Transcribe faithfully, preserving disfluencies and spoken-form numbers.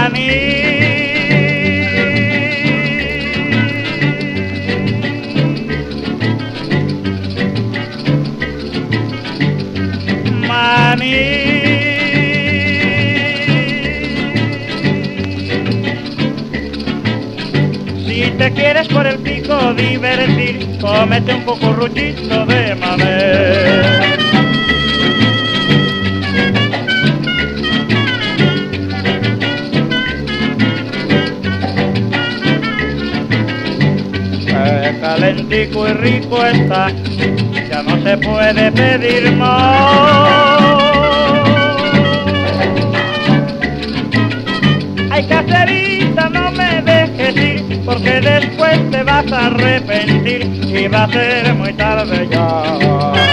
Maní. Si te quieres por el pico divertir, cómete un cucurruchito de mamé. Qué calentico y rico está, ya no se puede pedir más. Ay, caserita, no me dejes ir, porque después te vas a arrepentir y va a ser muy tarde ya.